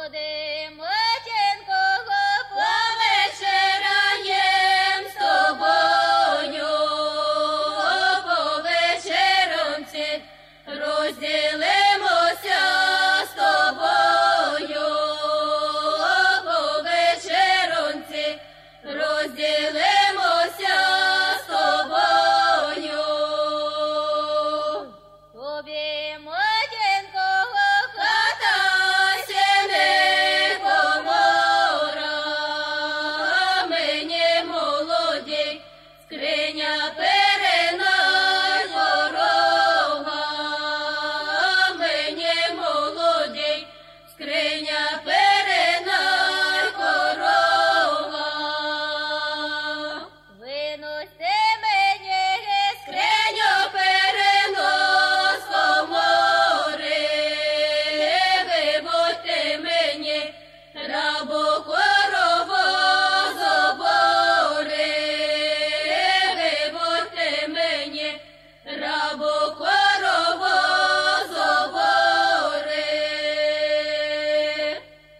Ходим, матінко, повечераєм з тобою, по вечеронці розділимося з тобою, по вечеронці розділимося з тобою. Тобі, матінко, хата сіни комора, мені молоді скриня перена дорога, мені молоді скриня перена